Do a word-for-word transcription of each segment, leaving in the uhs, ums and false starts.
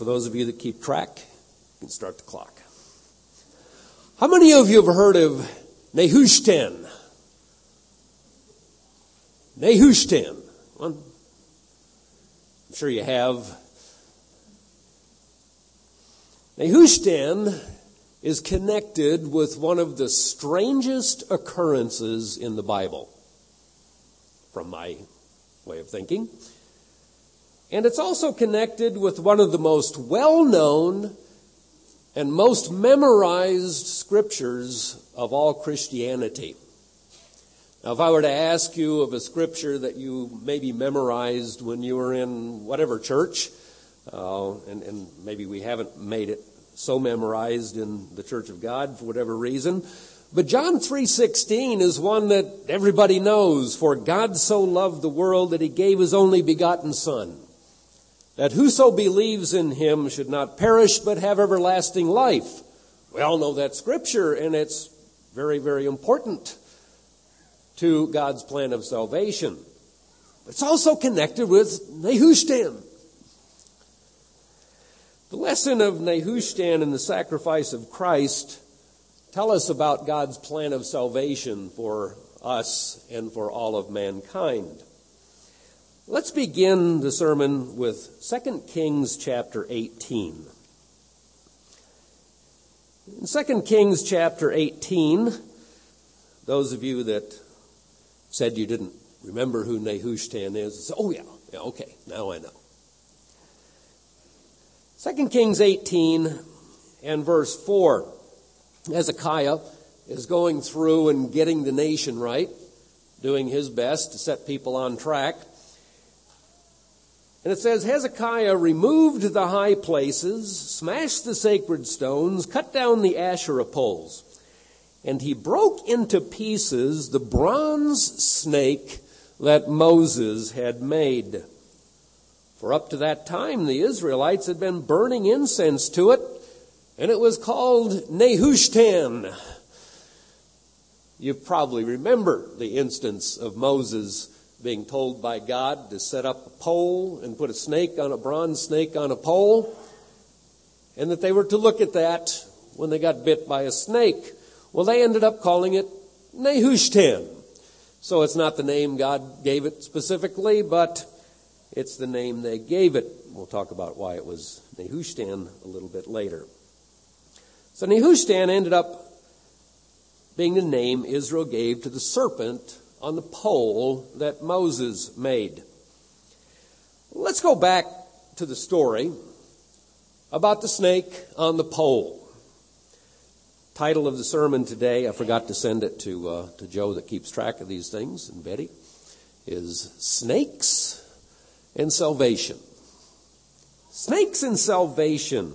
For those of you that keep track, you can start the clock. How many of you have heard of Nehushtan? Nehushtan. Well, I'm sure you have. Nehushtan is connected with one of the strangest occurrences in the Bible, from my way of thinking. And it's also connected with one of the most well-known and most memorized scriptures of all Christianity. Now, if I were to ask you of a scripture that you maybe memorized when you were in whatever church, uh, and, and maybe we haven't made it so memorized in the Church of God for whatever reason, but John three sixteen is one that everybody knows. For God so loved the world that he gave his only begotten Son, that whoso believes in him should not perish but have everlasting life. We all know that scripture, and it's very, very important to God's plan of salvation. It's also connected with Nehushtan. The lesson of Nehushtan and the sacrifice of Christ tell us about God's plan of salvation for us and for all of mankind. Let's begin the sermon with Second Kings chapter eighteen. In Second Kings chapter eighteen, those of you that said you didn't remember who Nehushtan is, say, oh yeah, yeah, okay, now I know. Second Kings eighteen and verse four. Hezekiah is going through and getting the nation right, doing his best to set people on track. And it says, Hezekiah removed the high places, smashed the sacred stones, cut down the Asherah poles, and he broke into pieces the bronze snake that Moses had made. For up to that time, the Israelites had been burning incense to it, and it was called Nehushtan. You probably remember the instance of Moses being told by God to set up a pole and put a snake on a bronze snake on a pole, and that they were to look at that when they got bit by a snake. Well, they ended up calling it Nehushtan. So it's not the name God gave it specifically, but it's the name they gave it. We'll talk about why it was Nehushtan a little bit later. So Nehushtan ended up being the name Israel gave to the serpent on the pole that Moses made. Let's go back to the story about the snake on the pole. Title of the sermon today, I forgot to send it to uh, to Joe that keeps track of these things, and Betty, is Snakes and Salvation. Snakes and Salvation.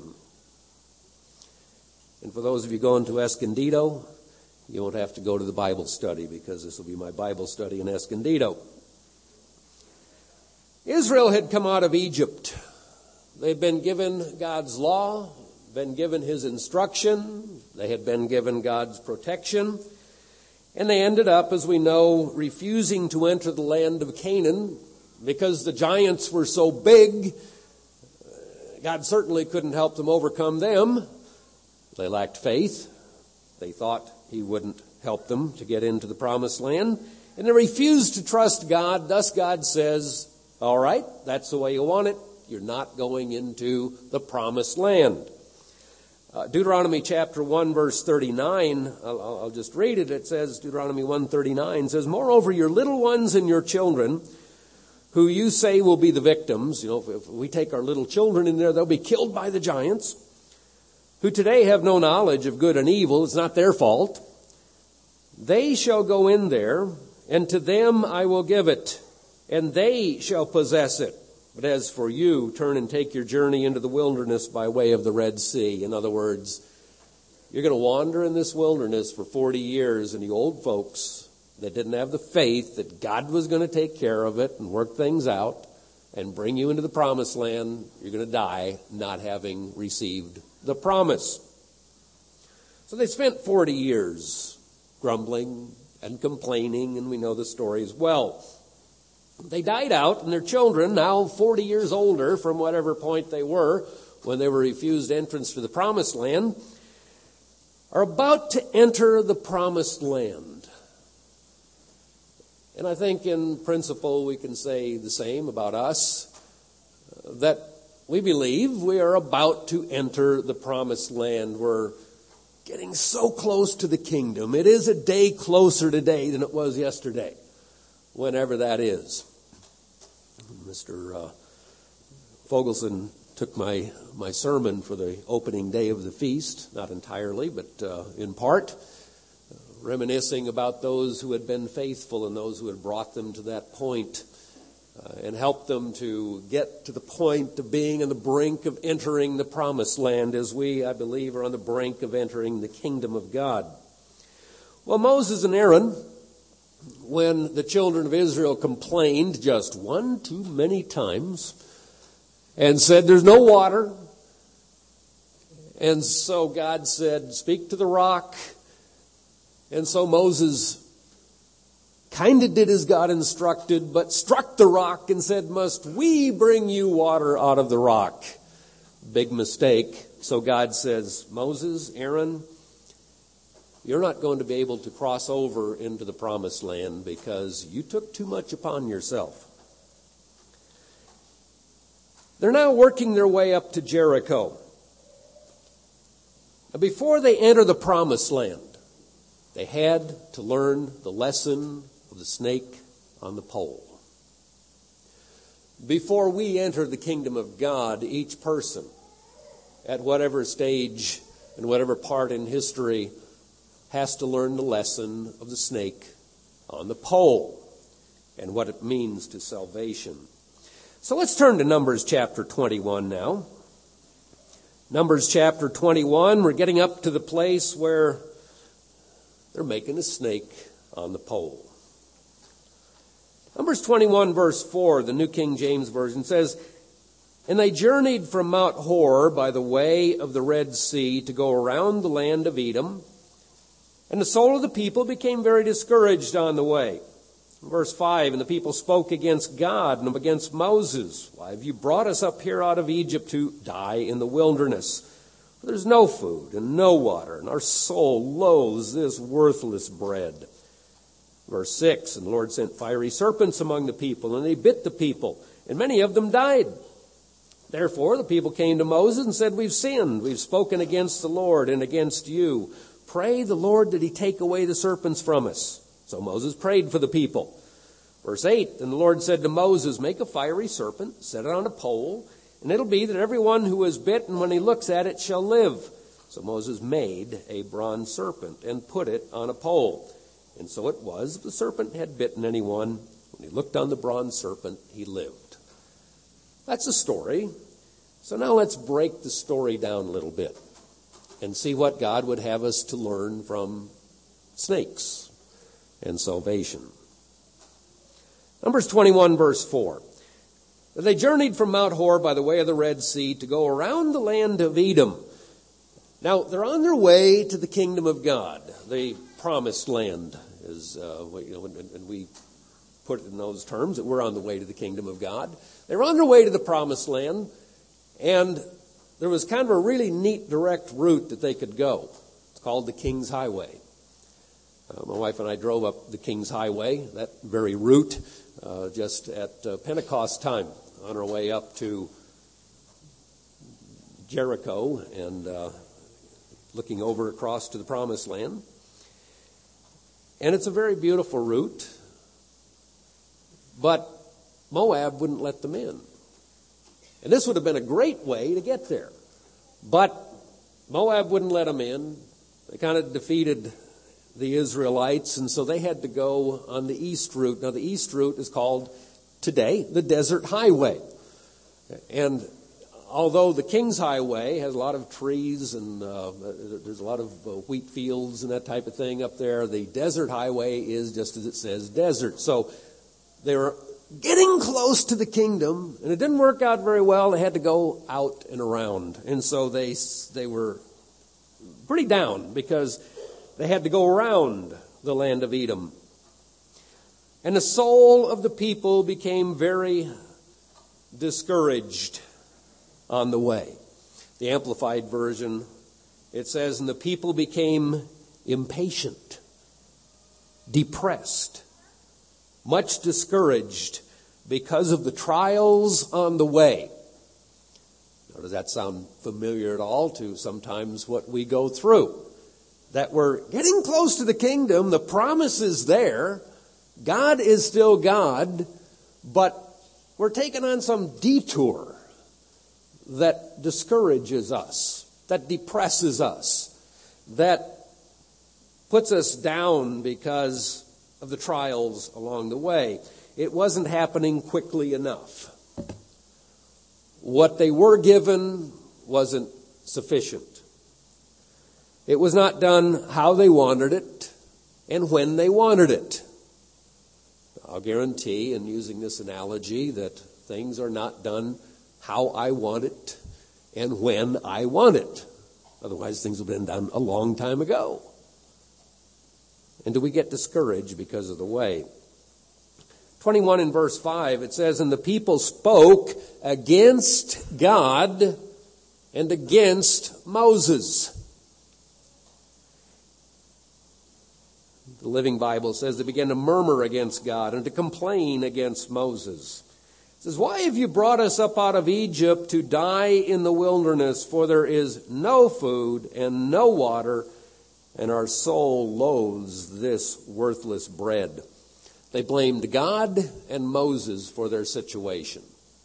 And for those of you going to Escondido, you won't have to go to the Bible study, because this will be my Bible study in Escondido. Israel had come out of Egypt. They'd been given God's law, been given his instruction. They had been given God's protection. And they ended up, as we know, refusing to enter the land of Canaan because the giants were so big. God certainly couldn't help them overcome them. They lacked faith. They thought he wouldn't help them to get into the promised land. And they refused to trust God. Thus God says, all right, that's the way you want it. You're not going into the promised land. Uh, Deuteronomy chapter one, verse thirty-nine, I'll, I'll just read it. It says, Deuteronomy one thirty-nine says, moreover, your little ones and your children, who you say will be the victims, you know, if, if we take our little children in there, they'll be killed by the giants, who today have no knowledge of good and evil. It's not their fault. They shall go in there, and to them I will give it, and they shall possess it. But as for you, turn and take your journey into the wilderness by way of the Red Sea. In other words, you're going to wander in this wilderness for forty years, and you old folks that didn't have the faith that God was going to take care of it and work things out and bring you into the promised land, you're going to die not having received the promise. So they spent forty years grumbling and complaining, and we know the story as well. They died out, and their children, now forty years older from whatever point they were, when they were refused entrance to the promised land, are about to enter the promised land. And I think in principle we can say the same about us, uh, that we believe we are about to enter the promised land. We're getting so close to the kingdom. It is a day closer today than it was yesterday, whenever that is. Mister Uh, Fogelson took my, my sermon for the opening day of the feast, not entirely, but uh, in part, uh, reminiscing about those who had been faithful and those who had brought them to that point, uh, and helped them to get to the point of being on the brink of entering the promised land, as we, I believe, are on the brink of entering the kingdom of God. Well, Moses and Aaron, when the children of Israel complained just one too many times and said, there's no water. And so God said, speak to the rock. And so Moses kind of did as God instructed, but struck the rock and said, must we bring you water out of the rock? Big mistake. So God says, Moses, Aaron, you're not going to be able to cross over into the promised land because you took too much upon yourself. They're now working their way up to Jericho. Now, before they enter the promised land, they had to learn the lesson of the snake on the pole. Before we enter the kingdom of God, each person, at whatever stage and whatever part in history, has to learn the lesson of the snake on the pole and what it means to salvation. So let's turn to Numbers chapter twenty-one now. Numbers chapter twenty-one, we're getting up to the place where they're making a snake on the pole. Numbers twenty-one verse four, the New King James Version says, and they journeyed from Mount Hor by the way of the Red Sea to go around the land of Edom. And the soul of the people became very discouraged on the way. Verse five, and the people spoke against God and against Moses. Why have you brought us up here out of Egypt to die in the wilderness? For there's no food and no water, and our soul loathes this worthless bread. Verse six, and the Lord sent fiery serpents among the people, and they bit the people, and many of them died. Therefore the people came to Moses and said, we've sinned, we've spoken against the Lord and against you. Pray the Lord that he take away the serpents from us. So Moses prayed for the people. Verse eight, and the Lord said to Moses, make a fiery serpent, set it on a pole, and it'll be that everyone who is bitten, when he looks at it, shall live. So Moses made a bronze serpent and put it on a pole. And so it was, if the serpent had bitten anyone, when he looked on the bronze serpent, he lived. That's the story. So now let's break the story down a little bit and see what God would have us to learn from snakes and salvation. Numbers twenty-one verse four. They journeyed from Mount Hor by the way of the Red Sea to go around the land of Edom. Now, they're on their way to the kingdom of God, the promised land, is, uh, you know, and, and we put it in those terms, that we're on the way to the kingdom of God. They were on their way to the promised land, and there was kind of a really neat direct route that they could go. It's called the King's Highway. Uh, my wife and I drove up the King's Highway, that very route, uh, just at uh, Pentecost time on our way up to Jericho and uh, looking over across to the Promised Land. And it's a very beautiful route, but Moab wouldn't let them in. And this would have been a great way to get there. But Moab wouldn't let them in. They kind of defeated the Israelites, and so they had to go on the east route. Now, the east route is called today the Desert Highway. And although the King's Highway has a lot of trees and uh, there's a lot of uh, wheat fields and that type of thing up there, the Desert Highway is just as it says, desert. So they were getting close to the kingdom, and it didn't work out very well. They had to go out and around. And so they they were pretty down because they had to go around the land of Edom. And the soul of the people became very discouraged on the way. The Amplified Version, it says, and the people became impatient, depressed, much discouraged because of the trials on the way. Now, does that sound familiar at all to sometimes what we go through? That we're getting close to the kingdom, the promise is there, God is still God, but we're taking on some detour that discourages us, that depresses us, that puts us down because of the trials along the way. It wasn't happening quickly enough. What they were given wasn't sufficient. It was not done how they wanted it and when they wanted it. I'll guarantee, in using this analogy, that things are not done how I want it and when I want it. Otherwise, things have been done a long time ago. And do we get discouraged because of the way? twenty-one in verse five, it says, and the people spoke against God and against Moses. The Living Bible says they began to murmur against God and to complain against Moses. It says, why have you brought us up out of Egypt to die in the wilderness? For there is no food and no water, and our soul loathes this worthless bread. They blamed God and Moses for their situation.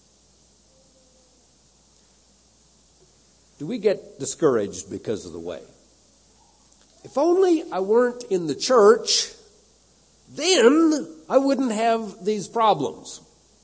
Do we get discouraged because of the way? If only I weren't in the church, then I wouldn't have these problems.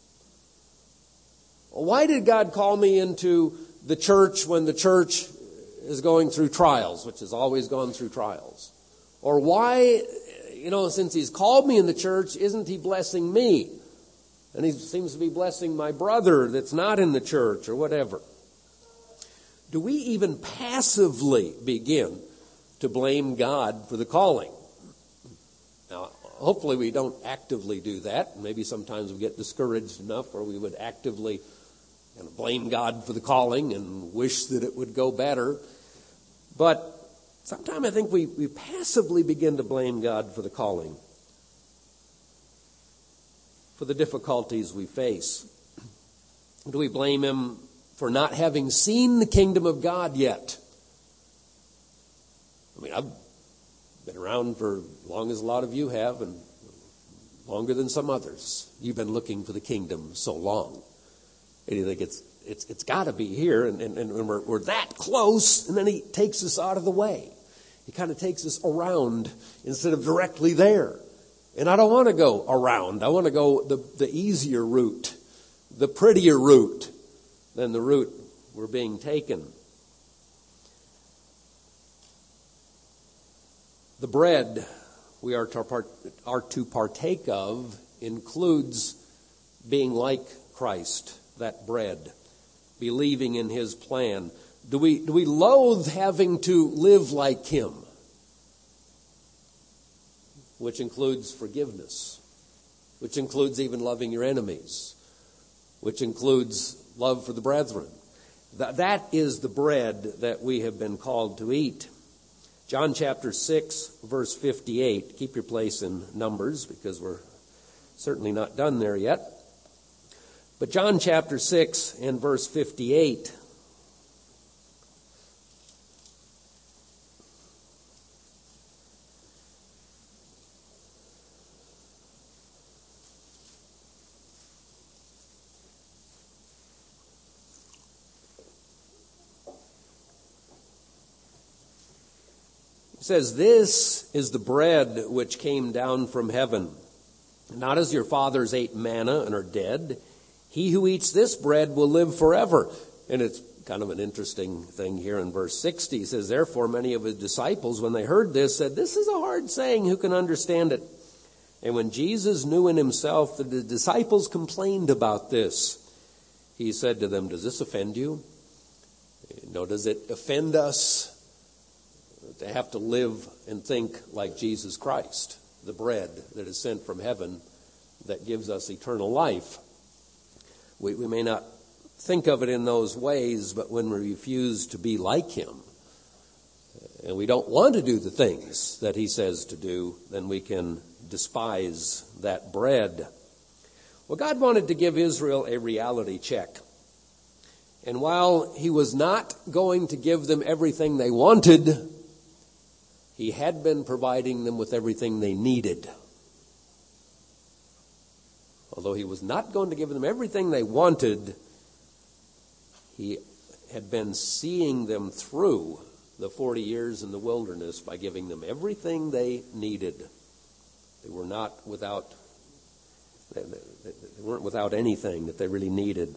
Why did God call me into the church when the church is going through trials, which has always gone through trials? Or why, you know, since He's called me in the church, isn't He blessing me? And He seems to be blessing my brother that's not in the church or whatever. Do we even passively begin to blame God for the calling? Now, hopefully we don't actively do that. Maybe sometimes we get discouraged enough where we would actively kind of blame God for the calling and wish that it would go better. But sometimes I think we, we passively begin to blame God for the calling, for the difficulties we face. Do we blame Him for not having seen the kingdom of God yet? I mean, I've been around for as long as a lot of you have, and longer than some others. You've been looking for the kingdom so long. And you think it's it's it's got to be here, and, and, and we're, we're that close, and then He takes us out of the way. He kind of takes us around instead of directly there. And I don't want to go around. I want to go the, the easier route, the prettier route than the route we're being taken. The bread we are to, part, are to partake of includes being like Christ, that bread, believing in His plan. Do we, do we loathe having to live like Him? Which includes forgiveness, which includes even loving your enemies, which includes love for the brethren. That, that is the bread that we have been called to eat. John chapter six, verse fifty-eight. Keep your place in Numbers because we're certainly not done there yet. But John chapter six and verse fifty-eight. It says, this is the bread which came down from heaven, not as your fathers ate manna and are dead. He who eats this bread will live forever. And it's kind of an interesting thing here in verse sixty. It says, therefore many of His disciples, when they heard this, said, this is a hard saying, who can understand it? And when Jesus knew in Himself that the disciples complained about this, He said to them, does this offend you? No, does it offend us to have to live and think like Jesus Christ, the bread that is sent from heaven that gives us eternal life? We, we may not think of it in those ways, but when we refuse to be like him, and we don't want to do the things that he says to do, then we can despise that bread. Well, God wanted to give Israel a reality check. And while he was not going to give them everything they wanted, he had been providing them with everything they needed. Although he was not going to give them everything they wanted, he had been seeing them through the forty years in the wilderness by giving them everything they needed. They were not without, they weren't without anything that they really needed.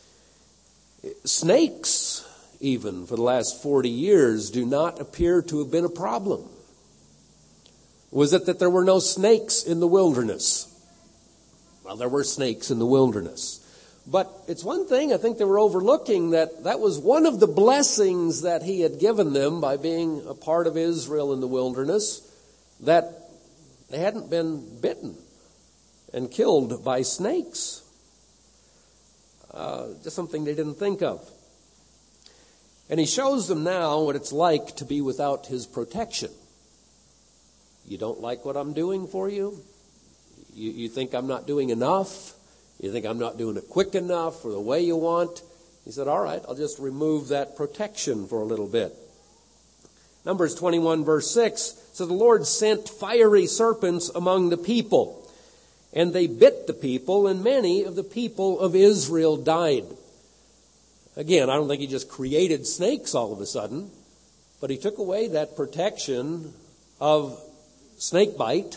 Snakes, even for the last forty years, do not appear to have been a problem. Was it that there were no snakes in the wilderness? Well, there were snakes in the wilderness. But it's one thing I think they were overlooking, that that was one of the blessings that he had given them by being a part of Israel in the wilderness, that they hadn't been bitten and killed by snakes. Uh, just something they didn't think of. And he shows them now what it's like to be without his protection. You don't like what I'm doing for you? You, you think I'm not doing enough? You think I'm not doing it quick enough or the way you want? He said, all right, I'll just remove that protection for a little bit. Numbers twenty-one, verse six, so the Lord sent fiery serpents among the people, and they bit the people, and many of the people of Israel died. Again, I don't think he just created snakes all of a sudden, but he took away that protection of snake bite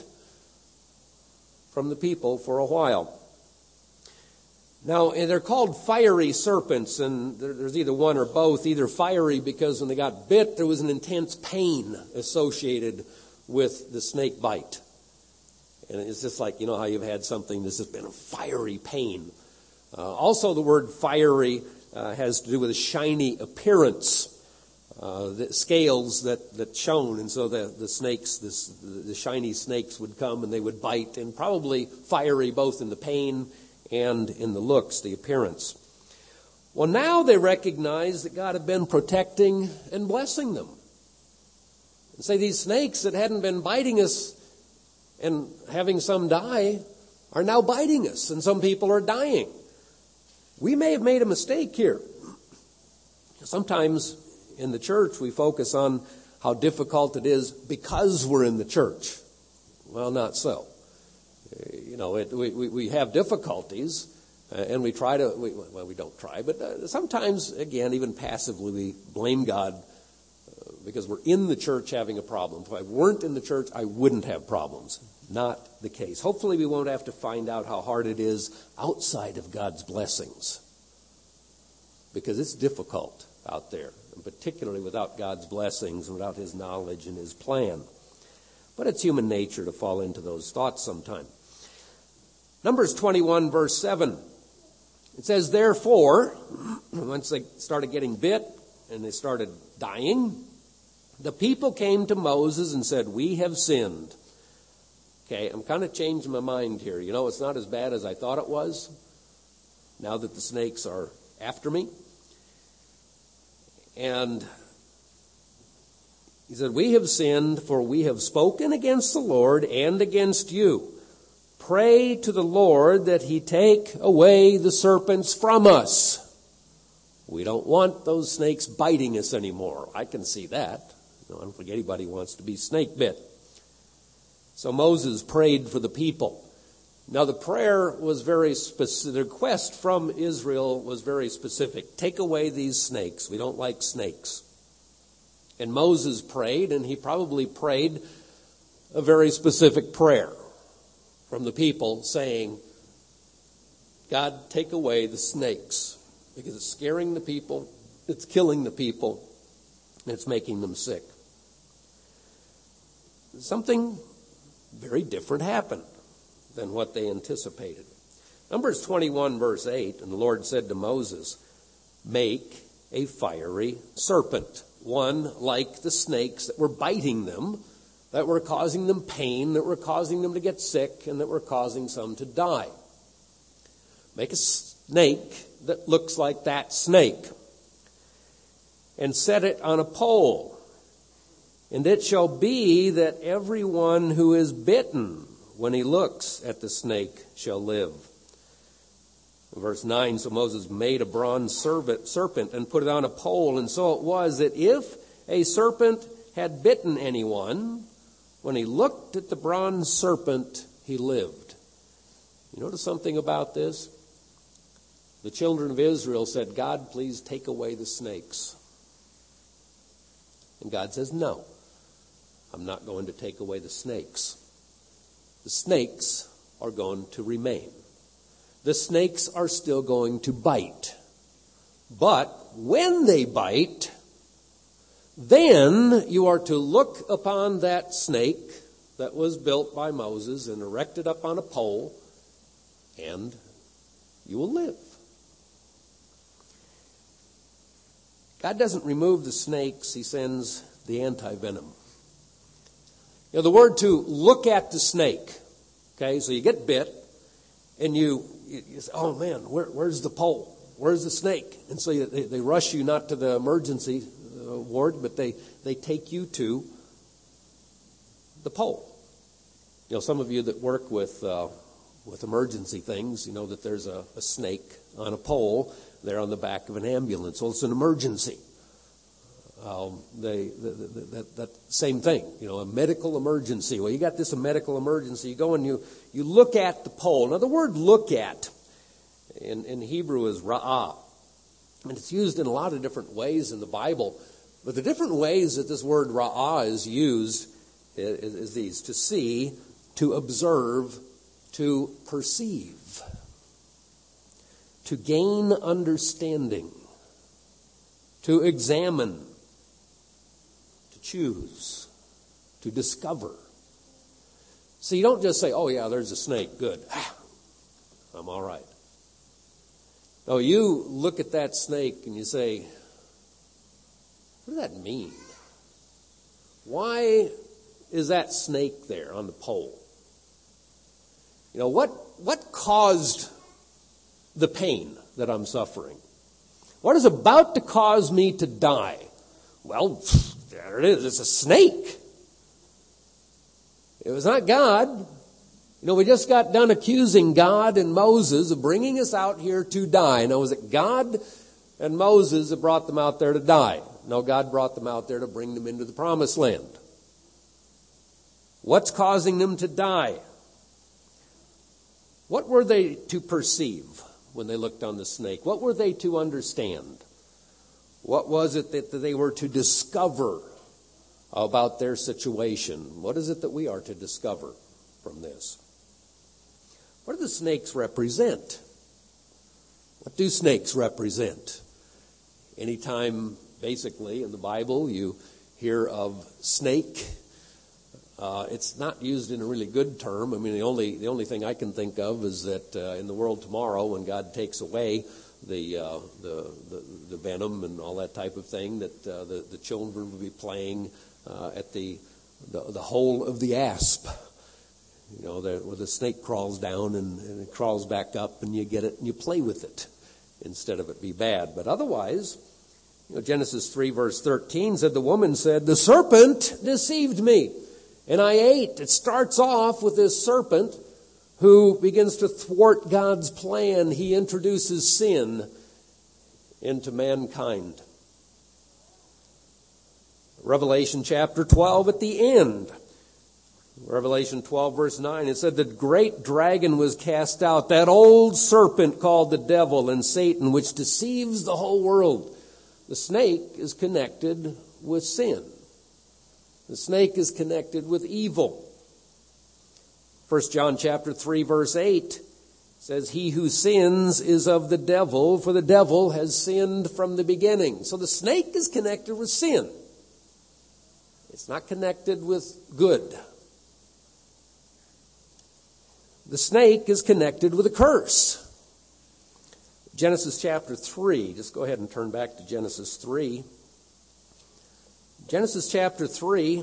from the people for a while. Now, they're called fiery serpents, and there's either one or both. Either fiery because when they got bit, there was an intense pain associated with the snake bite. And it's just like, you know how you've had something that's just been a fiery pain. Uh, also, the word fiery uh, has to do with a shiny appearance. Uh, the scales that, that shone, and so the, the snakes, this, the, the shiny snakes would come and they would bite, and probably fiery both in the pain and in the looks, the appearance. Well, now they recognize that God had been protecting and blessing them. And say these snakes that hadn't been biting us and having some die are now biting us, and some people are dying. We may have made a mistake here. Sometimes in the church we focus on how difficult it is because we're in the church. Well, not so. You know, it, we, we have difficulties, uh, and we try to, we, well, we don't try, but uh, sometimes, again, even passively, we blame God uh, because we're in the church having a problem. If I weren't in the church, I wouldn't have problems. Not the case. Hopefully we won't have to find out how hard it is outside of God's blessings, because it's difficult out there, and particularly without God's blessings, without his knowledge and his plan. But it's human nature to fall into those thoughts sometime. Numbers twenty-one, verse seven. It says, therefore, once they started getting bit and they started dying, the people came to Moses and said, we have sinned. Okay, I'm kind of changing my mind here. You know, it's not as bad as I thought it was, now that the snakes are after me. And he said, we have sinned, for we have spoken against the Lord and against you. Pray to the Lord that he take away the serpents from us. We don't want those snakes biting us anymore. I can see that. You know, I don't think anybody wants to be snake bit. So Moses prayed for the people. Now the prayer was very specific. The request from Israel was very specific. Take away these snakes. We don't like snakes. And Moses prayed, and he probably prayed a very specific prayer from the people saying, God, take away the snakes, because it's scaring the people, it's killing the people, and it's making them sick. Something very different happened than what they anticipated. Numbers twenty-one, verse eight, and the Lord said to Moses, make a fiery serpent, one like the snakes that were biting them, that were causing them pain, that were causing them to get sick, and that were causing some to die. Make a snake that looks like that snake, and set it on a pole. And it shall be that everyone who is bitten when he looks at the snake shall live. Verse nine, so Moses made a bronze serpent and put it on a pole. And so it was that if a serpent had bitten anyone, when he looked at the bronze serpent, he lived. You notice something about this? The children of Israel said, God, please take away the snakes. And God says, no, I'm not going to take away the snakes. The snakes are going to remain. The snakes are still going to bite. But when they bite, then you are to look upon that snake that was built by Moses and erected up on a pole, and you will live. God doesn't remove the snakes, he sends the anti-venom. You know, the word to look at the snake, okay, so you get bit, and you, you, you say, oh man, where, where's the pole? Where's the snake? And so you, they, they rush you not to the emergency uh, ward, but they, they take you to the pole. You know, some of you that work with uh, with emergency things, you know that there's a, a snake on a pole there on the back of an ambulance. Well, it's an emergency. Um, they, the, the, that, that same thing, you know, a medical emergency. Well, you got this a medical emergency. You go and you, you look at the pole. Now, the word look at in, in Hebrew is ra'ah. And it's used in a lot of different ways in the Bible. But the different ways that this word ra'ah is used is, is these: to see, to observe, to perceive, to gain understanding, to examine, to choose, to discover. So you don't just say, oh yeah, there's a snake, good, I'm all right. No, you look at that snake and you say, what does that mean? Why is that snake there on the pole? You know, what, what caused the pain that I'm suffering? What is about to cause me to die? Well, there it is. It's a snake. It was not God. You know, we just got done accusing God and Moses of bringing us out here to die. Now, was it God and Moses that brought them out there to die? No, God brought them out there to bring them into the promised land. What's causing them to die? What were they to perceive when they looked on the snake? What were they to understand? What was it that they were to discover about their situation? What is it that we are to discover from this? What do the snakes represent? What do snakes represent? Anytime, basically, in the Bible you hear of snake, Uh, it's not used in a really good term. I mean, the only the only thing I can think of is that uh, in the world tomorrow, when God takes away the, uh, the the the venom and all that type of thing, that uh, the the children will be playing uh, at the, the the hole of the asp. You know, the, where the snake crawls down and, and it crawls back up, and you get it and you play with it instead of it be bad. But otherwise, you know, Genesis three verse thirteen said, the woman said, the serpent deceived me, and I ate. It starts off with this serpent who begins to thwart God's plan. He introduces sin into mankind. Revelation chapter twelve at the end. Revelation twelve verse nine, it said the great dragon was cast out, that old serpent called the devil and Satan, which deceives the whole world. The snake is connected with sin. The snake is connected with evil. First John chapter three verse eight says, he who sins is of the devil, for the devil has sinned from the beginning. So the snake is connected with sin. It's not connected with good. The snake is connected with a curse. Genesis chapter three, just go ahead and turn back to Genesis three. Genesis chapter three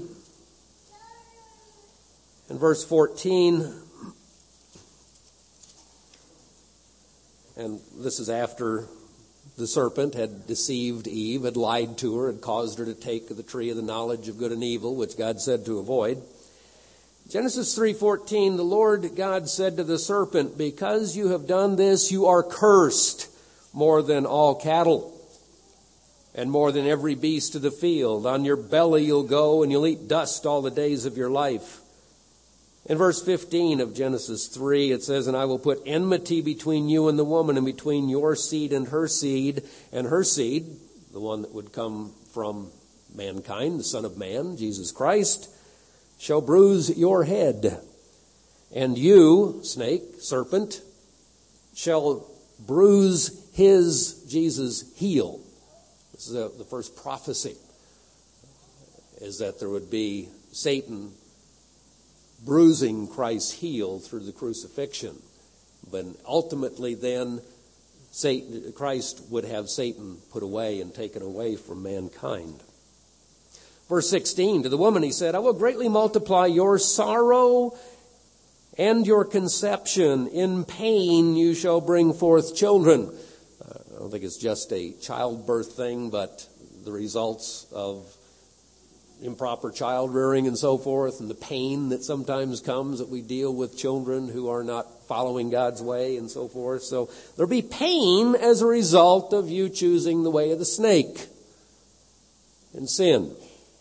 and verse fourteen And this is after the serpent had deceived Eve, had lied to her, had caused her to take of the tree of the knowledge of good and evil, which God said to avoid. Genesis three fourteen, the Lord God said to the serpent, because you have done this, you are cursed more than all cattle and more than every beast of the field. On your belly you'll go and you'll eat dust all the days of your life. In verse fifteen of Genesis three, it says, and I will put enmity between you and the woman, and between your seed and her seed, and her seed, the one that would come from mankind, the Son of Man, Jesus Christ, shall bruise your head. And you, snake, serpent, shall bruise his, Jesus' heel. This is a, the first prophecy, is that there would be Satan bruising Christ's heel through the crucifixion. But ultimately then, Satan, Christ would have Satan put away and taken away from mankind. Verse sixteen, to the woman he said, I will greatly multiply your sorrow and your conception. In pain you shall bring forth children. Uh, I don't think it's just a childbirth thing, but the results of improper child rearing and so forth, and the pain that sometimes comes that we deal with children who are not following God's way and so forth. So there'll be pain as a result of you choosing the way of the snake and sin.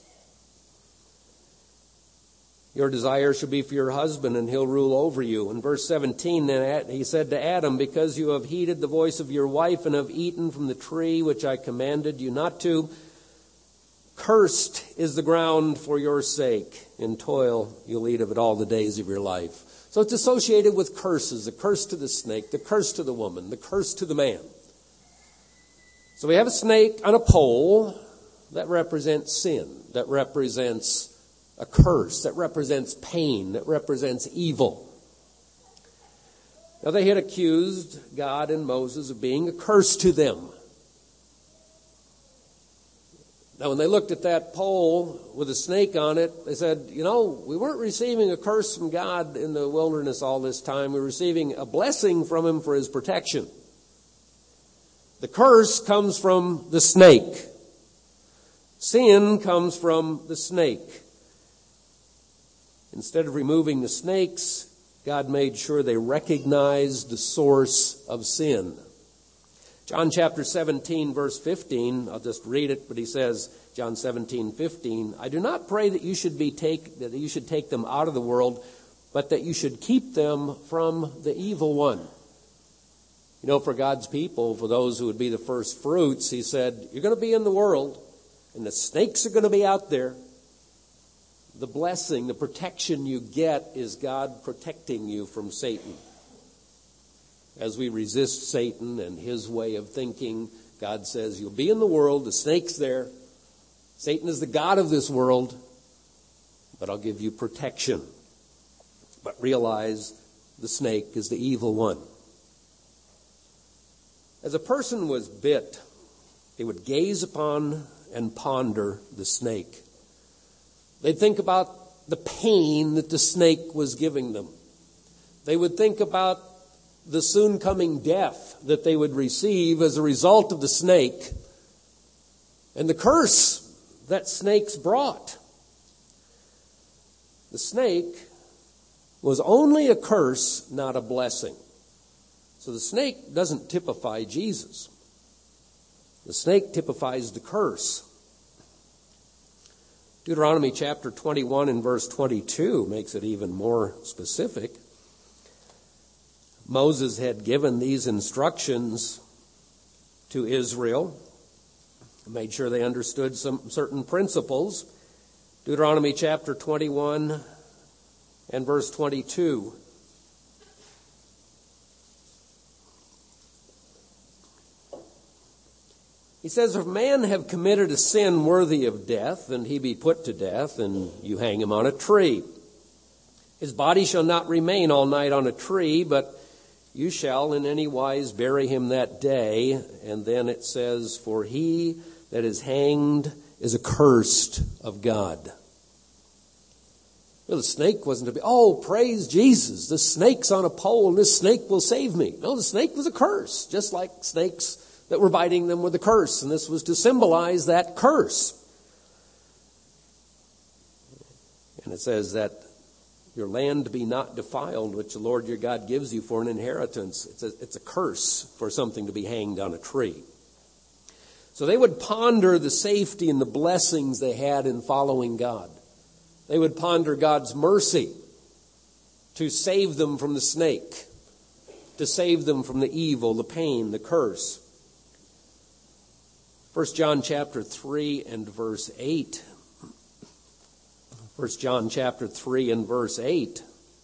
Your desire shall be for your husband, and he'll rule over you. In verse seventeen, then he said to Adam, because you have heeded the voice of your wife and have eaten from the tree which I commanded you not to, cursed is the ground for your sake. In toil you'll eat of it all the days of your life. So it's associated with curses, the curse to the snake, the curse to the woman, the curse to the man. So we have a snake on a pole that represents sin, that represents a curse, that represents pain, that represents evil. Now they had accused God and Moses of being a curse to them. Now, when they looked at that pole with a snake on it, they said, you know, we weren't receiving a curse from God in the wilderness all this time. We were receiving a blessing from him for his protection. The curse comes from the snake. Sin comes from the snake. Instead of removing the snakes, God made sure they recognized the source of sin. John chapter seventeen, verse fifteen, I'll just read it, but he says, John seventeen, fifteen, I do not pray that you should be take, that you should take them out of the world, but that you should keep them from the evil one. You know, for God's people, for those who would be the first fruits, he said, you're going to be in the world, and the snakes are going to be out there. The blessing, the protection you get is God protecting you from Satan. As we resist Satan and his way of thinking, God says, you'll be in the world, the snake's there. Satan is the god of this world, but I'll give you protection. But realize the snake is the evil one. As a person was bit, they would gaze upon and ponder the snake. They'd think about the pain that the snake was giving them. They would think about the soon coming death that they would receive as a result of the snake and the curse that snakes brought. The snake was only a curse, not a blessing. So the snake doesn't typify Jesus. The snake typifies the curse. Deuteronomy chapter twenty-one and verse twenty-two makes it even more specific. Moses had given these instructions to Israel, made sure they understood some certain principles. Deuteronomy chapter twenty-one and verse twenty-two. He says, if a man have committed a sin worthy of death, and he be put to death, and you hang him on a tree. His body shall not remain all night on a tree, but you shall in any wise bury him that day. And then it says, for he that is hanged is accursed of God. Well, the snake wasn't to be, oh, praise Jesus, the snake's on a pole and this snake will save me. No, the snake was a curse, just like snakes that were biting them were the curse. And this was to symbolize that curse. And it says that your land be not defiled, which the Lord your God gives you for an inheritance. It's a, it's a curse for something to be hanged on a tree. So they would ponder the safety and the blessings they had in following God. They would ponder God's mercy to save them from the snake, to save them from the evil, the pain, the curse. First John chapter three and verse eight. First John chapter three and verse eight.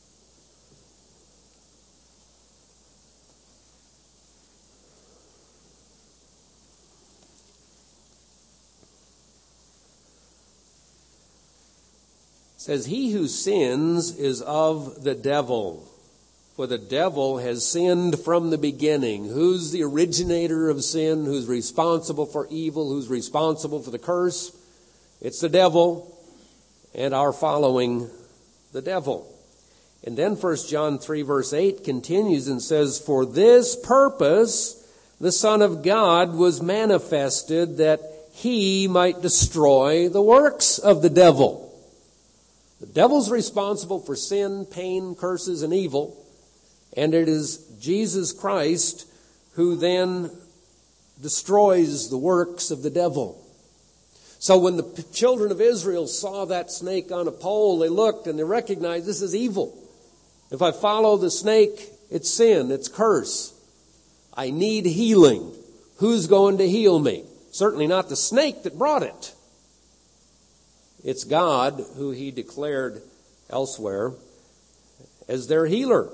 Says, he who sins is of the devil, for the devil has sinned from the beginning. Who's the originator of sin? Who's responsible for evil? Who's responsible for the curse? It's the devil, and our following the devil. And then First John three verse eight continues and says, for this purpose the Son of God was manifested, that he might destroy the works of the devil. The devil's responsible for sin, pain, curses, and evil. And it is Jesus Christ who then destroys the works of the devil. So when the children of Israel saw that snake on a pole, they looked and they recognized this is evil. If I follow the snake, it's sin, it's curse. I need healing. Who's going to heal me? Certainly not the snake that brought it. It's God who he declared elsewhere as their healer.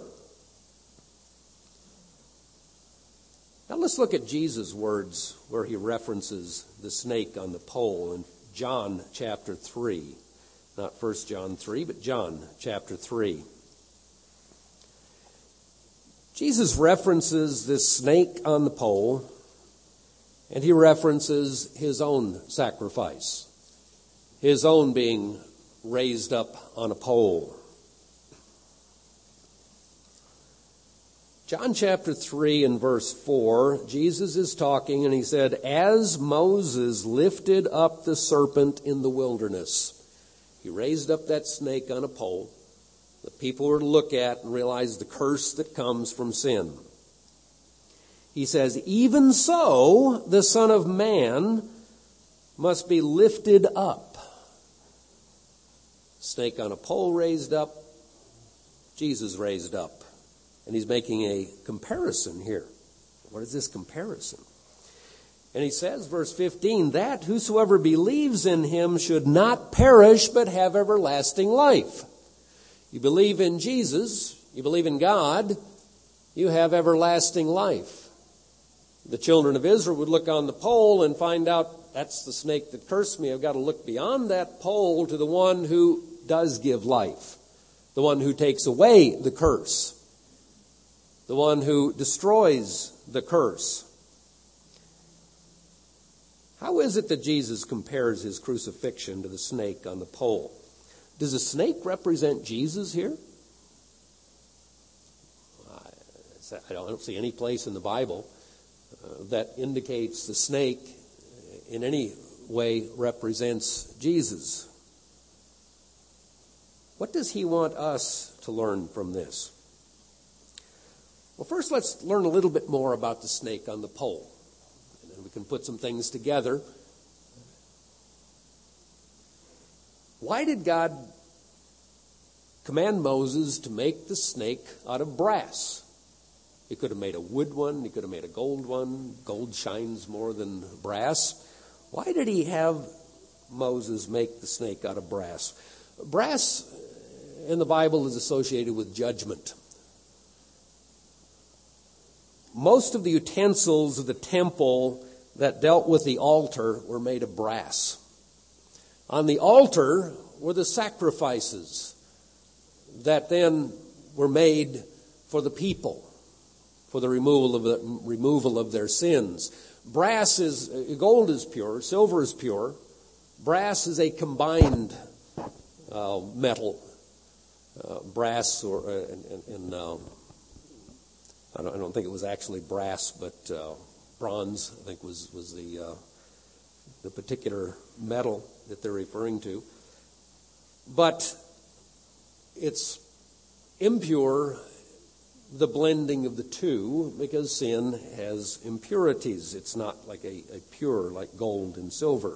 Now let's look at Jesus' words where he references the snake on the pole in John chapter three. Not First John three, but John chapter three. Jesus references this snake on the pole, and he references his own sacrifice. His own being raised up on a pole. John chapter three and verse four, Jesus is talking and he said, as Moses lifted up the serpent in the wilderness. He raised up that snake on a pole. The people were to look at and realize the curse that comes from sin. He says, even so, the Son of Man must be lifted up. Snake on a pole raised up, Jesus raised up. And he's making a comparison here. What is this comparison? And he says, verse fifteen, that whosoever believes in him should not perish but have everlasting life. You believe in Jesus, you believe in God, you have everlasting life. The children of Israel would look on the pole and find out that's the snake that cursed me. I've got to look beyond that pole to the one who does give life, the one who takes away the curse, the one who destroys the curse. How is it that Jesus compares his crucifixion to the snake on the pole? Does the snake represent Jesus here? I don't see any place in the Bible uh, that indicates the snake in any way represents Jesus. What does he want us to learn from this? Well, first let's learn a little bit more about the snake on the pole. And then we can put some things together. Why did God command Moses to make the snake out of brass? He could have made a wood one. He could have made a gold one. Gold shines more than brass. Why did he have Moses make the snake out of brass? Brass in the Bible is associated with judgment. Most of the utensils of the temple that dealt with the altar were made of brass. On the altar were the sacrifices that then were made for the people, for the removal of the removal of their sins. Brass is, gold is pure, silver is pure. Brass is a combined uh, metal. uh, brass, or uh, in, in um, I, don't, I don't think it was actually brass, but uh, bronze, I think was was the uh, the particular metal that they're referring to. But it's impure, the blending of the two, because sin has impurities. It's not like a, a pure, like gold and silver.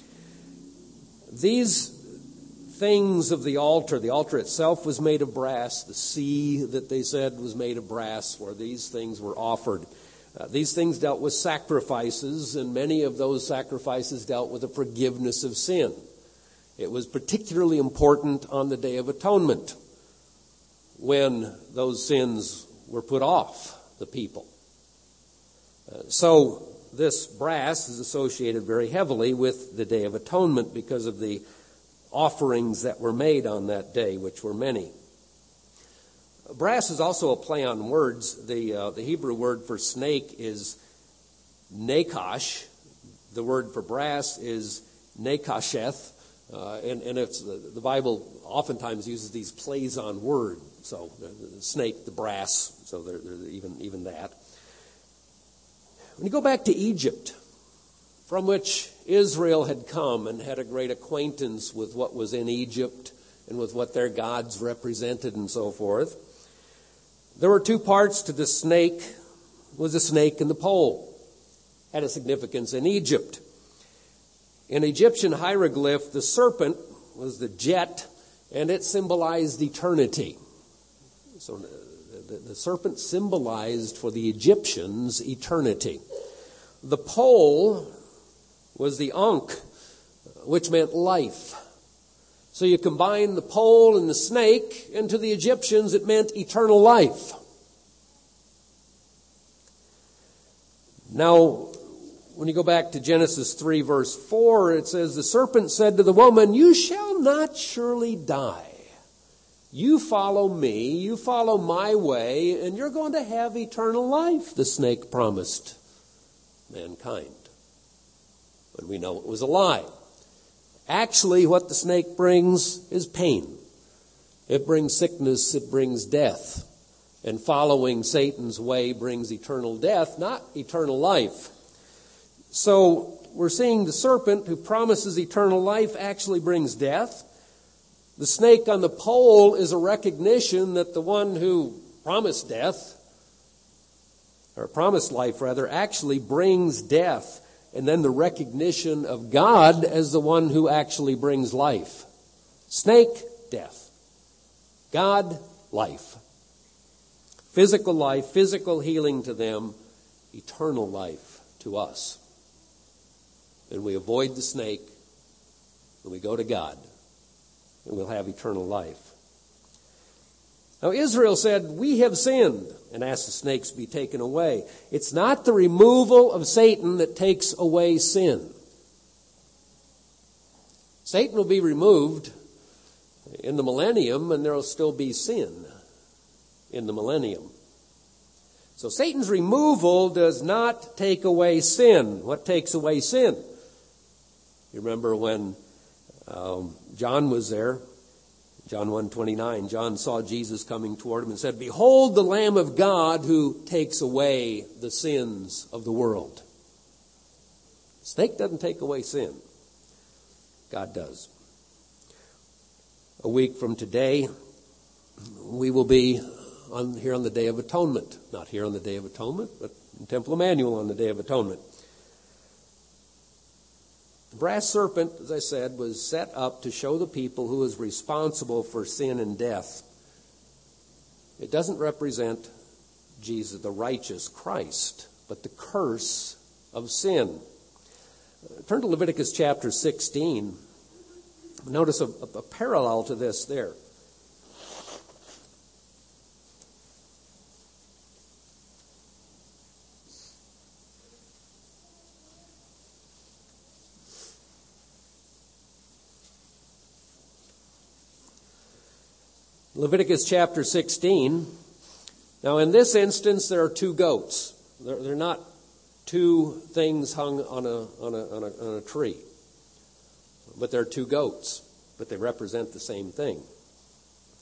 These things of the altar, the altar itself was made of brass. The sea that they said was made of brass, where these things were offered. Uh, these things dealt with sacrifices, and many of those sacrifices dealt with the forgiveness of sin. It was particularly important on the Day of Atonement, when those sins were put off the people. Uh, so this brass is associated very heavily with the Day of Atonement because of the offerings that were made on that day, which were many. Brass is also a play on words. The uh, the Hebrew word for snake is nakash. The word for brass is nakasheth. Uh, and, and it's the, the Bible oftentimes uses these plays on word. So the, the snake, the brass, so there, there's even even that. When you go back to Egypt, from which Israel had come and had a great acquaintance with what was in Egypt and with what their gods represented and so forth, there were two parts to the snake. Was the snake and the pole. Had a significance in Egypt. In Egyptian hieroglyph, the serpent was the jet, and it symbolized eternity. So the, the serpent symbolized for the Egyptians eternity. The pole was the ankh, which meant life. So you combine the pole and the snake, and to the Egyptians it meant eternal life. Now, when you go back to Genesis three, verse four, it says, the serpent said to the woman, you shall not surely die. You follow me, you follow my way, and you're going to have eternal life, the snake promised mankind. But we know it was a lie. Actually, what the snake brings is pain. It brings sickness, it brings death. And following Satan's way brings eternal death, not eternal life. So we're seeing the serpent who promises eternal life actually brings death. The snake on the pole is a recognition that the one who promised death, or promised life rather, actually brings death. And then the recognition of God as the one who actually brings life. Snake, death. God, life. Physical life, physical healing to them, eternal life to us. And we avoid the snake, and we go to God, and we'll have eternal life. Now Israel said, we have sinned, and asked the snakes be taken away. It's not the removal of Satan that takes away sin. Satan will be removed in the millennium, and there will still be sin in the millennium. So Satan's removal does not take away sin. What takes away sin? You remember when um, John was there, John one twenty-nine, John saw Jesus coming toward him and said, behold the Lamb of God who takes away the sins of the world. The snake doesn't take away sin. God does. A week from today, we will be on, here on the Day of Atonement. Not here on the Day of Atonement, but in Temple Emmanuel on the Day of Atonement. The brass serpent, as I said, was set up to show the people who is responsible for sin and death. It doesn't represent Jesus, the righteous Christ, but the curse of sin. Turn to Leviticus chapter sixteen. Notice a, a, a parallel to this there. Leviticus chapter sixteen. Now in this instance there are two goats. They're, they're not two things hung on a, on, a, on, a, on a tree. But they're two goats. But they represent the same thing.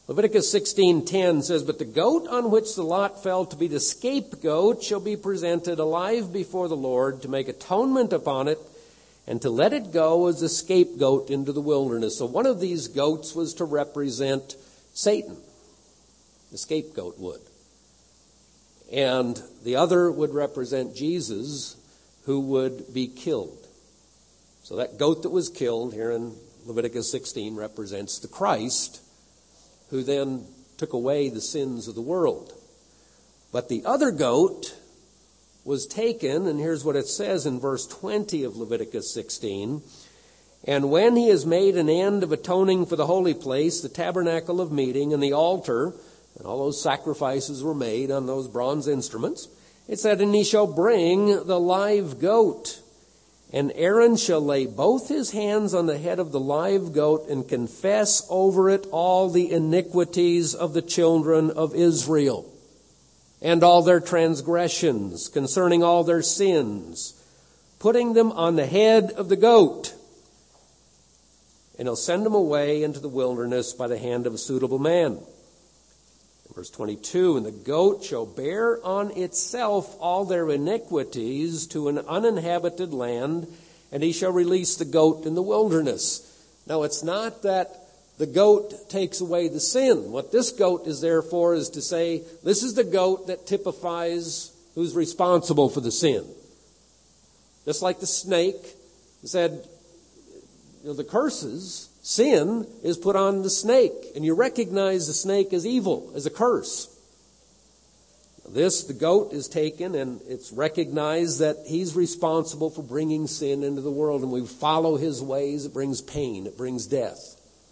Leviticus sixteen ten says, "But the goat on which the lot fell to be the scapegoat shall be presented alive before the Lord to make atonement upon it and to let it go as a scapegoat into the wilderness." So one of these goats was to represent Satan. The scapegoat would. And the other would represent Jesus, who would be killed. So that goat that was killed here in Leviticus sixteen represents the Christ, who then took away the sins of the world. But the other goat was taken, and here's what it says in verse twenty of Leviticus sixteen. "And when he has made an end of atoning for the holy place, the tabernacle of meeting, and the altar," and all those sacrifices were made on those bronze instruments, it said, "And he shall bring the live goat. And Aaron shall lay both his hands on the head of the live goat and confess over it all the iniquities of the children of Israel and all their transgressions concerning all their sins, putting them on the head of the goat. And he'll send them away into the wilderness by the hand of a suitable man." Verse twenty-two, "And the goat shall bear on itself all their iniquities to an uninhabited land, and he shall release the goat in the wilderness." Now, it's not that the goat takes away the sin. What this goat is there for is to say, this is the goat that typifies who's responsible for the sin. Just like the snake said, you know, the curses, sin is put on the snake, and you recognize the snake as evil, as a curse. This, the goat, is taken, and it's recognized that he's responsible for bringing sin into the world, and we follow his ways. It brings pain, it brings death.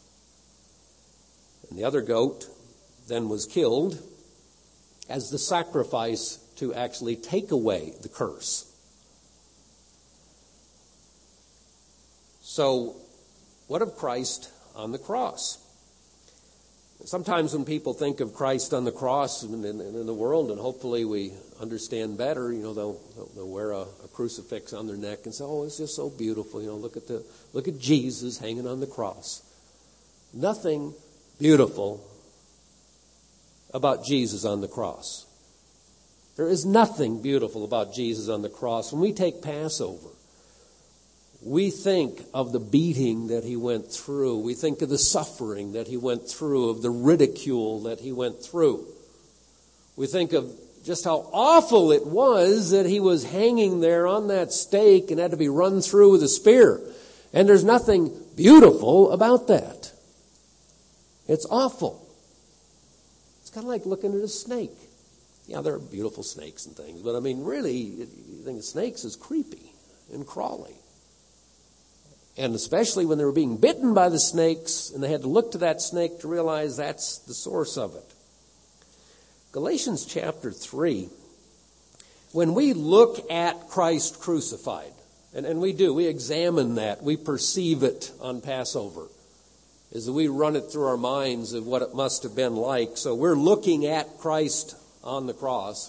And the other goat then was killed as the sacrifice to actually take away the curse. So, what of Christ on the cross? Sometimes when people think of Christ on the cross in, in, in the world, and hopefully we understand better, you know, they'll, they'll wear a, a crucifix on their neck and say, "Oh, it's just so beautiful. You know, look at the look at Jesus hanging on the cross." Nothing beautiful about Jesus on the cross. There is nothing beautiful about Jesus on the cross. When we take Passover, we think of the beating that he went through. We think of the suffering that he went through, of the ridicule that he went through. We think of just how awful it was that he was hanging there on that stake and had to be run through with a spear. And there's nothing beautiful about that. It's awful. It's kind of like looking at a snake. Yeah, there are beautiful snakes and things, but I mean, really, you think of snakes as creepy and crawly. And especially when they were being bitten by the snakes, and they had to look to that snake to realize that's the source of it. Galatians chapter three, when we look at Christ crucified, and, and we do, we examine that, we perceive it on Passover, is that we run it through our minds of what it must have been like. So we're looking at Christ on the cross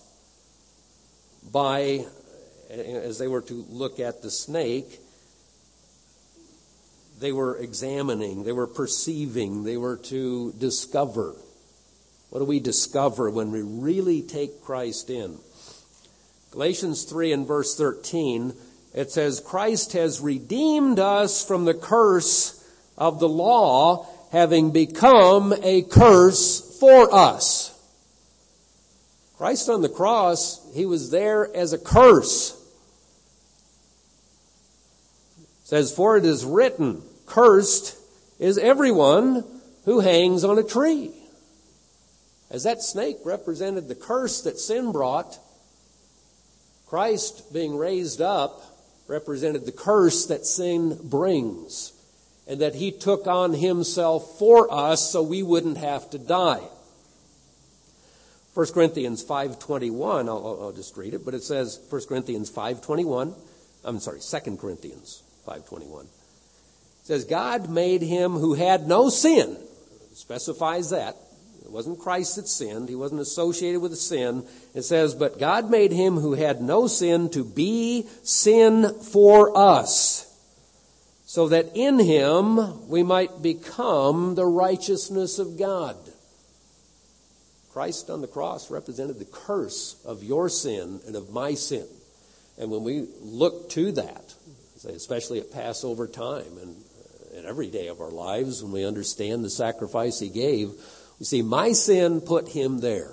by, as they were to look at the snake, they were examining, they were perceiving, they were to discover. What do we discover when we really take Christ in? Galatians three and verse thirteen, it says, "Christ has redeemed us from the curse of the law, having become a curse for us." Christ on the cross, he was there as a curse. It says, "For it is written, cursed is everyone who hangs on a tree." As that snake represented the curse that sin brought, Christ being raised up represented the curse that sin brings, and that he took on himself for us so we wouldn't have to die. First Corinthians five twenty-one, I'll, I'll just read it, but it says, First Corinthians five twenty-one, I'm sorry, Second Corinthians five twenty-one. It says, "God made him who had no sin," it specifies that. It wasn't Christ that sinned. He wasn't associated with a sin. It says, "But God made him who had no sin to be sin for us, so that in him we might become the righteousness of God." Christ on the cross represented the curse of your sin and of my sin. And when we look to that, especially at Passover time and at every day of our lives, when we understand the sacrifice he gave, we see my sin put him there.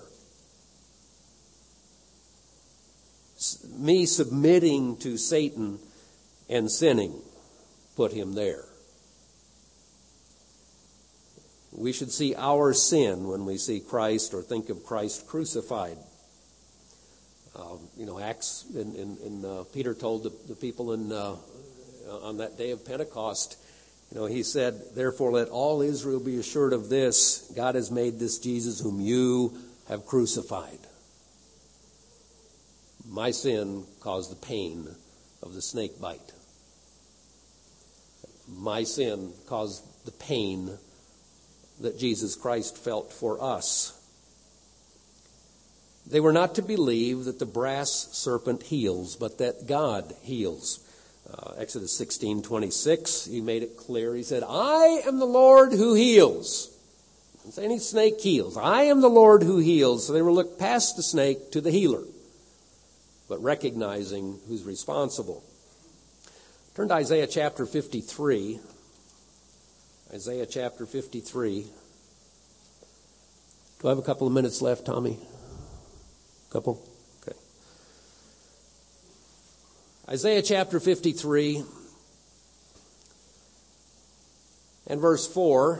Me submitting to Satan and sinning put him there. We should see our sin when we see Christ or think of Christ crucified. Um, you know, Acts, in, in, in uh, Peter told the, the people in uh, on that day of Pentecost, you know, he said, "Therefore let all Israel be assured of this, God has made this Jesus whom you have crucified." My sin caused the pain of the snake bite. My sin caused the pain that Jesus Christ felt for us. They were not to believe that the brass serpent heals, but that God heals. Uh, Exodus sixteen twenty-six, he made it clear. He said, "I am the Lord who heals." Didn't say any snake heals. I am the Lord who heals. So they were looked past the snake to the healer, but recognizing who's responsible. Turn to Isaiah chapter fifty-three. Isaiah chapter fifty-three. Do I have a couple of minutes left, Tommy? Couple? Okay. Isaiah chapter fifty-three and verse four.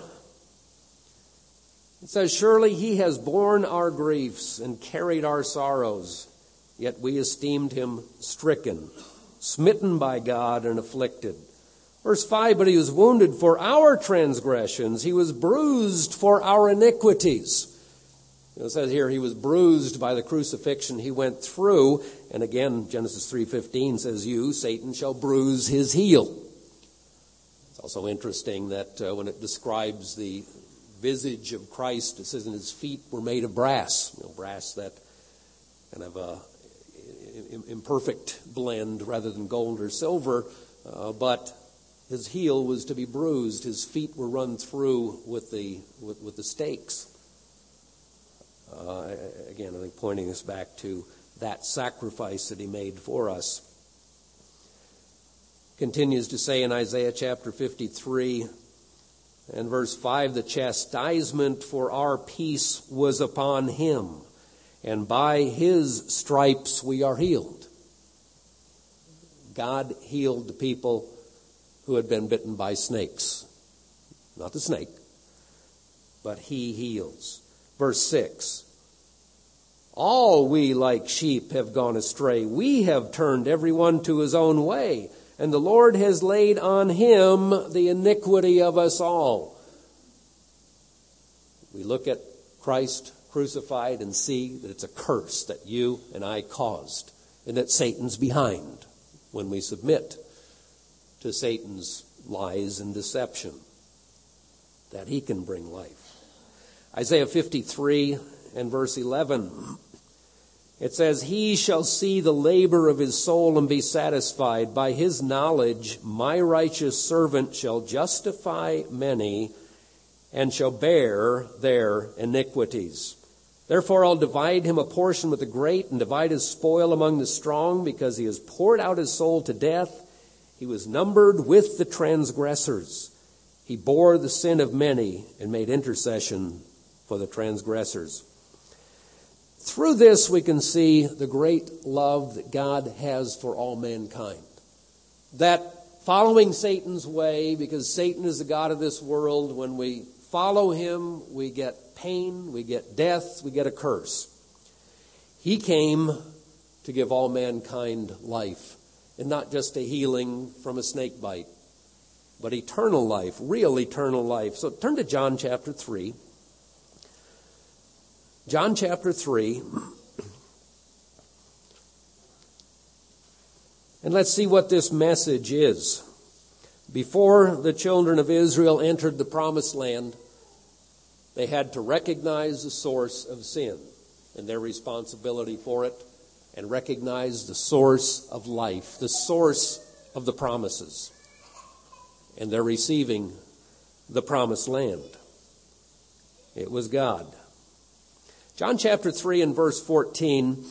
It says, "Surely he has borne our griefs and carried our sorrows, yet we esteemed him stricken, smitten by God and afflicted." Verse five, "But he was wounded for our transgressions, he was bruised for our iniquities." It says here he was bruised by the crucifixion he went through. And again, Genesis three fifteen says, "You, Satan, shall bruise his heel." It's also interesting that uh, when it describes the visage of Christ, it says, "And his feet were made of brass." You know, brass, that kind of a imperfect blend rather than gold or silver. Uh, but his heel was to be bruised. His feet were run through with the with, with the stakes. Uh, again, I think pointing us back to that sacrifice that he made for us. Continues to say in Isaiah chapter fifty-three and verse five, "The chastisement for our peace was upon him, and by his stripes we are healed." God healed the people who had been bitten by snakes. Not the snake, but he heals. Verse six, "All we like sheep have gone astray. We have turned everyone to his own way, and the Lord has laid on him the iniquity of us all." We look at Christ crucified and see that it's a curse that you and I caused, and that Satan's behind when we submit to Satan's lies and deception, that he can bring life. Isaiah fifty-three and verse eleven, it says, "He shall see the labor of his soul and be satisfied. By his knowledge my righteous servant shall justify many and shall bear their iniquities. Therefore I'll divide him a portion with the great and divide his spoil among the strong, because he has poured out his soul to death. He was numbered with the transgressors. He bore the sin of many and made intercession for the transgressors." Through this we can see the great love that God has for all mankind. That following Satan's way, because Satan is the god of this world, when we follow him, we get pain, we get death, we get a curse. He came to give all mankind life, and not just a healing from a snake bite, but eternal life, real eternal life. So turn to John chapter three. John chapter three. And let's see what this message is. Before the children of Israel entered the promised land, they had to recognize the source of sin and their responsibility for it, and recognize the source of life, the source of the promises. And they're receiving the promised land. It was God. John chapter three and verse fourteen,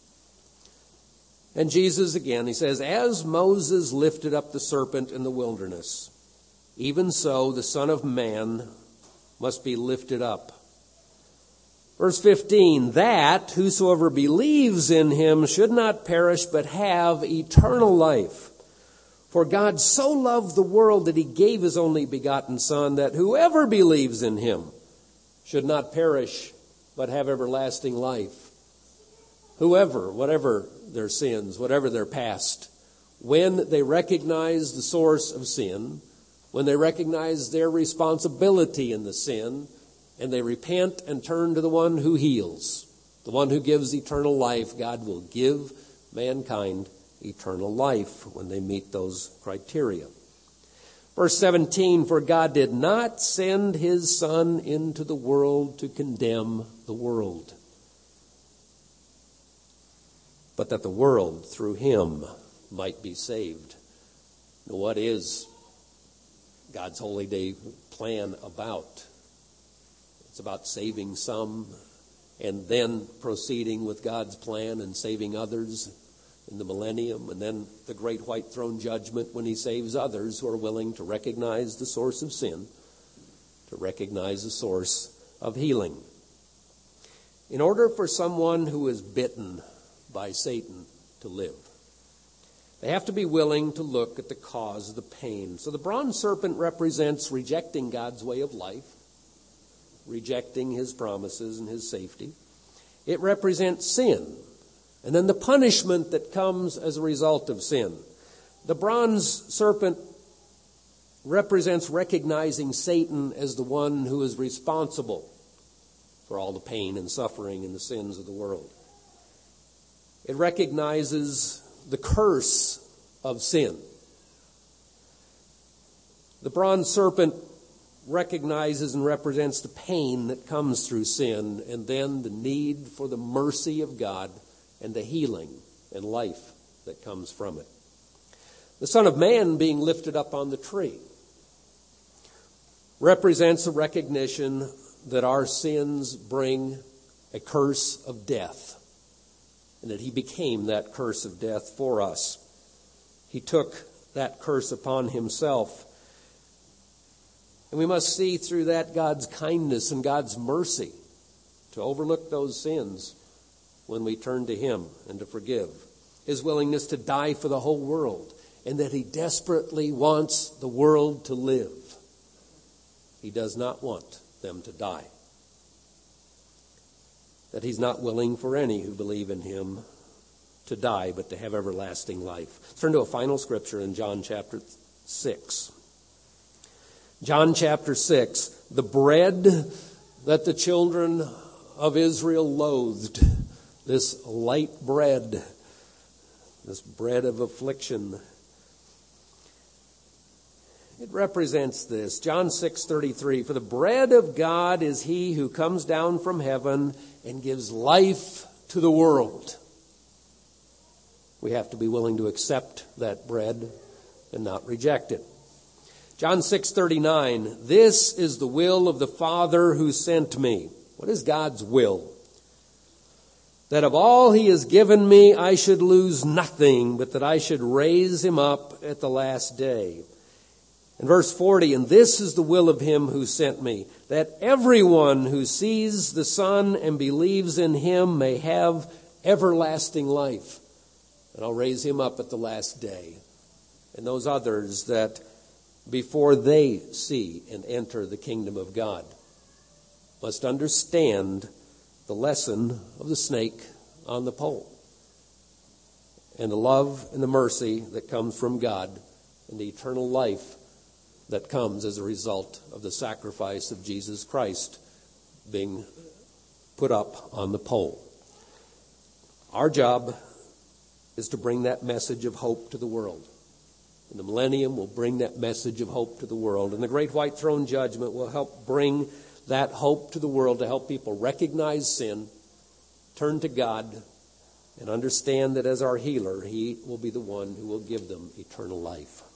and Jesus again, he says, as Moses lifted up the serpent in the wilderness, even so the Son of Man must be lifted up. Verse fifteen, that whosoever believes in him should not perish but have eternal life. For God so loved the world that he gave his only begotten Son, that whoever believes in him should not perish but have everlasting life. Whoever, whatever their sins, whatever their past, when they recognize the source of sin, when they recognize their responsibility in the sin, and they repent and turn to the one who heals, the one who gives eternal life, God will give mankind eternal life when they meet those criteria. Verse seventeen, for God did not send his Son into the world to condemn the world, but that the world through him might be saved. Now, what is God's holy day plan about? It's about saving some and then proceeding with God's plan and saving others in the millennium, and then the great white throne judgment when he saves others who are willing to recognize the source of sin, to recognize the source of healing. In order for someone who is bitten by Satan to live, they have to be willing to look at the cause of the pain. So the bronze serpent represents rejecting God's way of life, rejecting his promises and his safety. It represents sin, and then the punishment that comes as a result of sin. The bronze serpent represents recognizing Satan as the one who is responsible for all the pain and suffering and the sins of the world. It recognizes the curse of sin. The bronze serpent recognizes and represents the pain that comes through sin, and then the need for the mercy of God and the healing and life that comes from it. The Son of Man being lifted up on the tree represents a recognition that our sins bring a curse of death, and that he became that curse of death for us. He took that curse upon himself. And we must see through that God's kindness and God's mercy to overlook those sins when we turn to him and to forgive. His willingness to die for the whole world, and that he desperately wants the world to live. He does not want them to die. That he's not willing for any who believe in him to die, but to have everlasting life. Let's turn to a final scripture in John chapter six. John chapter six, the bread that the children of Israel loathed, this light bread, this bread of affliction. It represents this. John six thirty-three, for the bread of God is he who comes down from heaven and gives life to the world. We have to be willing to accept that bread and not reject it. John six thirty-nine, this is the will of the Father who sent me. What is God's will? That of all he has given me, I should lose nothing, but that I should raise him up at the last day. In verse forty, and this is the will of him who sent me, that everyone who sees the Son and believes in him may have everlasting life. And I'll raise him up at the last day. And those others that before they see and enter the kingdom of God must understand the lesson of the snake on the pole, and the love and the mercy that comes from God, and the eternal life that comes as a result of the sacrifice of Jesus Christ being put up on the pole. Our job is to bring that message of hope to the world. And the millennium will bring that message of hope to the world. And the great white throne judgment will help bring that hope to the world, to help people recognize sin, turn to God, and understand that as our healer, he will be the one who will give them eternal life.